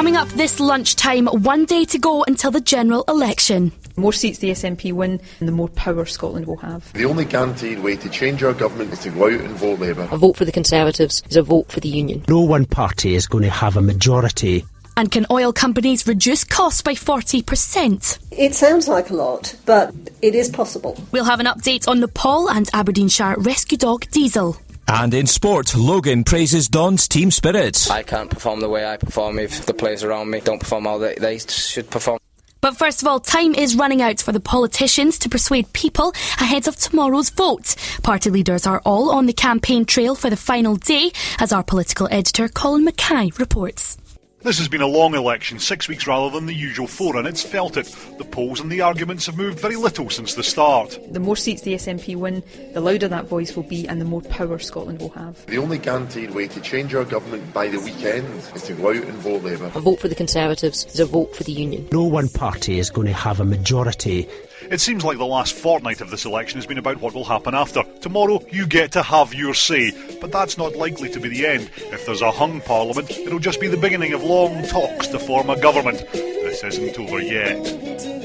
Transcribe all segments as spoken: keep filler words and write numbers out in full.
Coming up this lunchtime, one day to go until the general election. The more seats the S N P win, the more power Scotland will have. The only guaranteed way to change our government is to go out and vote Labour. A vote for the Conservatives is a vote for the Union. No one party is going to have a majority. And can oil companies reduce costs by forty percent? It sounds like a lot, but it is possible. We'll have an update on Nepal and Aberdeenshire rescue dog Diesel. And in sport, Logan praises Don's team spirit. I can't perform the way I perform if the players around me don't perform how they, they should perform. But first of all, time is running out for the politicians to persuade people ahead of tomorrow's vote. Party leaders are all on the campaign trail for the final day, as our political editor Colin Mackay reports. This has been a long election, six weeks rather than the usual four, and it's felt it. The polls and the arguments have moved very little since the start. The more seats the S N P win, the louder that voice will be and the more power Scotland will have. The only guaranteed way to change our government by the weekend is to go out and vote Labour. A vote for the Conservatives is a vote for the Union. No one party is going to have a majority. It seems like the last fortnight of this election has been about what will happen after. Tomorrow, you get to have your say. But that's not likely to be the end. If there's a hung parliament, it'll just be the beginning of long talks to form a government. This isn't over yet.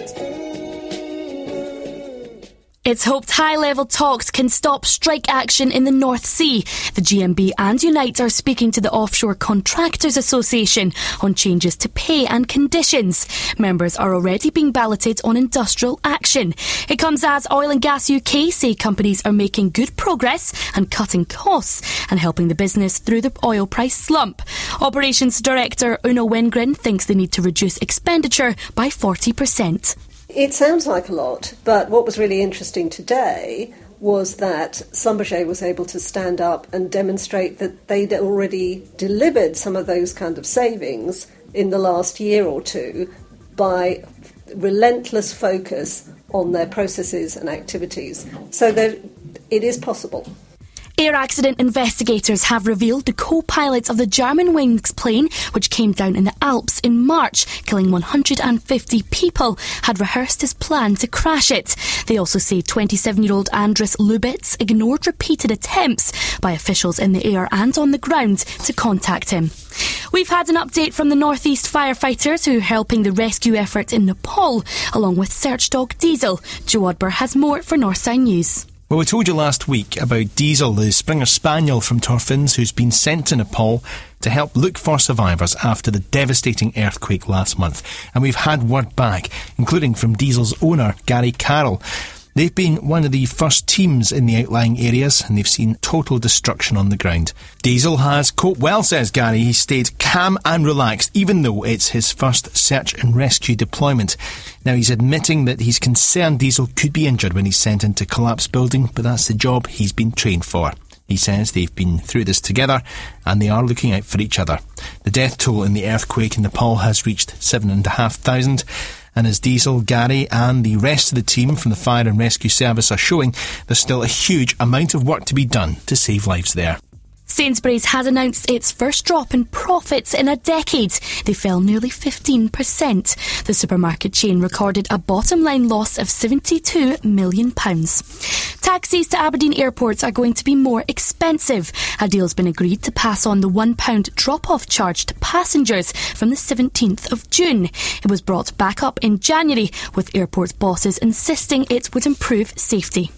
It's hoped high-level talks can stop strike action in the North Sea. The G M B and Unite are speaking to the Offshore Contractors Association on changes to pay and conditions. Members are already being balloted on industrial action. It comes as Oil and Gas U K say companies are making good progress and cutting costs and helping the business through the oil price slump. Operations Director Uno Wengren thinks they need to reduce expenditure by forty percent. It sounds like a lot, but what was really interesting today was that Schlumberger was able to stand up and demonstrate that they'd already delivered some of those kind of savings in the last year or two by relentless focus on their processes and activities. So there, it is possible. Air accident investigators have revealed the co-pilot of the Germanwings plane, which came down in the Alps in March, killing one hundred fifty people, had rehearsed his plan to crash it. They also say twenty-seven-year-old Andris Lubitz ignored repeated attempts by officials in the air and on the ground to contact him. We've had an update from the North East firefighters who are helping the rescue effort in Nepal, along with search dog Diesel. Joe Odber has more for Northside News. Well, we told you last week about Diesel, the Springer Spaniel from Torfins, who's been sent to Nepal to help look for survivors after the devastating earthquake last month. And we've had word back, including from Diesel's owner, Gary Carroll. They've been one of the first teams in the outlying areas, and they've seen total destruction on the ground. Diesel has coped well, says Gary. He stayed calm and relaxed, even though it's his first search and rescue deployment. Now, he's admitting that he's concerned Diesel could be injured when he's sent into collapsed building, but that's the job he's been trained for. He says they've been through this together and they are looking out for each other. The death toll in the earthquake in Nepal has reached seven and a half thousand. And as Diesel, Gary and the rest of the team from the Fire and Rescue Service are showing, there's still a huge amount of work to be done to save lives there. Sainsbury's has announced its first drop in profits in a decade. They fell nearly fifteen percent. The supermarket chain recorded a bottom line loss of seventy-two million pounds. Taxis to Aberdeen airports are going to be more expensive. A deal's been agreed to pass on the one pound drop-off charge to passengers from the seventeenth of June. It was brought back up in January, with airport bosses insisting it would improve safety.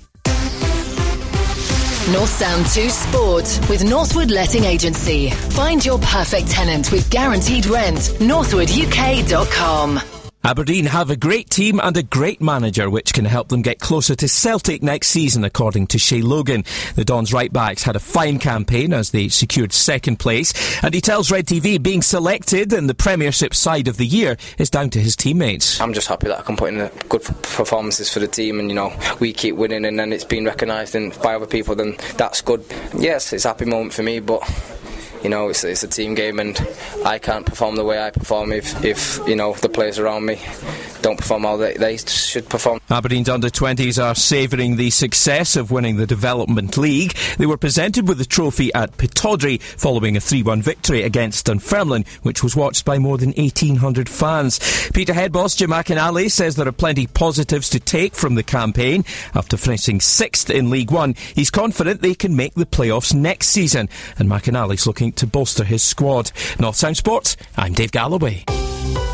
North Sound two Sport with Northwood Letting Agency. Find your perfect tenant with guaranteed rent. northwood u k dot com. Aberdeen have a great team and a great manager, which can help them get closer to Celtic next season, according to Shay Logan. The Dons right-backs had a fine campaign as they secured second place, and he tells Red T V being selected in the Premiership side of the year is down to his teammates. I'm just happy that I can put in good performances for the team, and you know, we keep winning and then it's been recognised by other people, then that's good. Yes, it's a happy moment for me, but you know, it's, it's a team game and I can't perform the way I perform if, if you know, the players around me don't perform how they, they should perform. Aberdeen's under twenties are savouring the success of winning the Development League. They were presented with the trophy at Pittodrie following a three one victory against Dunfermline, which was watched by more than eighteen hundred fans. Peterhead boss Jim McInally says there are plenty positives to take from the campaign. After finishing sixth in League One, he's confident they can make the playoffs next season, and McInally's looking to bolster his squad. North Sound Sports, I'm Dave Galloway. Q.